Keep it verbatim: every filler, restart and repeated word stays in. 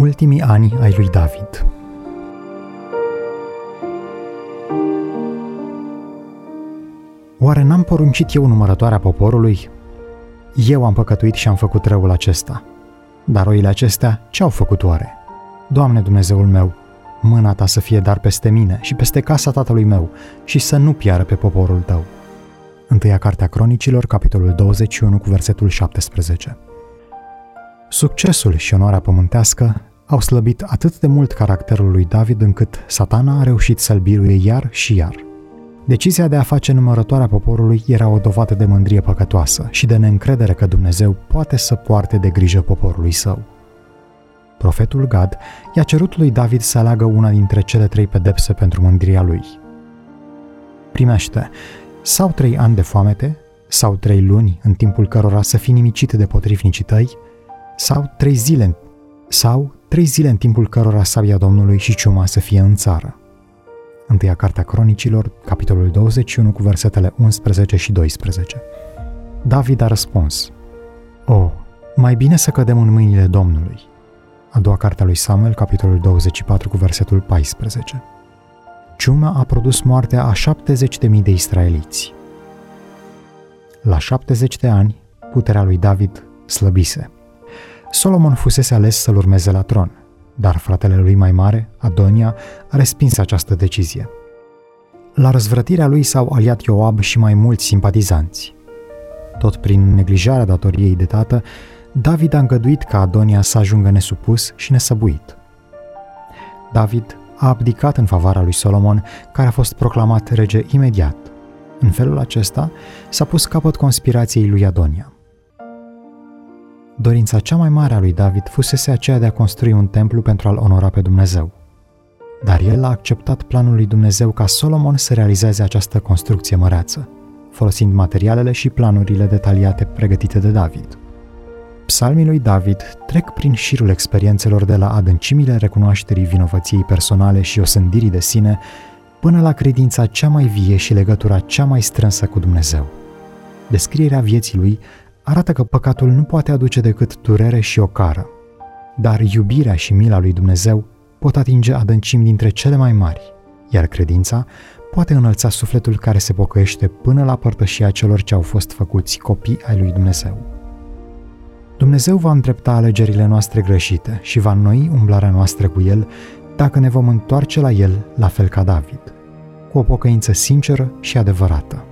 Ultimii ani ai lui David. Oare n-am poruncit eu numărătoarea poporului? Eu am păcătuit și am făcut răul acesta. Dar oile acestea ce-au făcut oare? Doamne Dumnezeul meu, mâna ta să fie dar peste mine și peste casa tatălui meu și să nu piară pe poporul tău. Întâia Cartea Cronicilor, capitolul douăzeci și unu, cu versetul șaptesprezece. Succesul și onoarea pământească au slăbit atât de mult caracterul lui David încât Satana a reușit să-l biruie iar și iar. Decizia de a face numărătoarea poporului era o dovadă de mândrie păcătoasă și de neîncredere că Dumnezeu poate să poarte de grijă poporului său. Profetul Gad i-a cerut lui David să aleagă una dintre cele trei pedepse pentru mândria lui. Primește sau trei ani de foamete, sau trei luni în timpul cărora să fii nimicit de potrivnicii tăi, sau trei zile, sau trei zile în timpul cărora sabia Domnului și ciuma să fie în țară. Întâia Cartea Cronicilor, capitolul douăzeci și unu, cu versetele unsprezece și doisprezece. David a răspuns: O, mai bine să cădem în mâinile Domnului. A doua Cartea lui Samuel, capitolul douăzeci și patru, cu versetul paisprezece. Ciuma a produs moartea a șaptezeci de mii de israeliți. La șaptezeci de ani, puterea lui David slăbise. Solomon fusese ales să-l urmeze la tron, dar fratele lui mai mare, Adonia, a respins această decizie. La răzvrătirea lui s-au aliat Ioab și mai mulți simpatizanți. Tot prin neglijarea datoriei de tată, David a îngăduit ca Adonia să ajungă nesupus și nesăbuit. David a abdicat în favoarea lui Solomon, care a fost proclamat rege imediat. În felul acesta s-a pus capăt conspirației lui Adonia. Dorința cea mai mare a lui David fusese aceea de a construi un templu pentru a-L onora pe Dumnezeu. Dar el a acceptat planul lui Dumnezeu ca Solomon să realizeze această construcție măreață, folosind materialele și planurile detaliate pregătite de David. Psalmii lui David trec prin șirul experiențelor de la adâncimile recunoașterii vinovăției personale și osândirii de sine, până la credința cea mai vie și legătura cea mai strânsă cu Dumnezeu. Descrierea vieții lui arată că păcatul nu poate aduce decât durere și ocară, dar iubirea și mila lui Dumnezeu pot atinge adâncimi dintre cele mai mari, iar credința poate înălța sufletul care se pocăiește până la părtășia celor ce au fost făcuți copii ai lui Dumnezeu. Dumnezeu va îndrepta alegerile noastre greșite și va înnoi umblarea noastră cu El dacă ne vom întoarce la El la fel ca David, cu o pocăință sinceră și adevărată.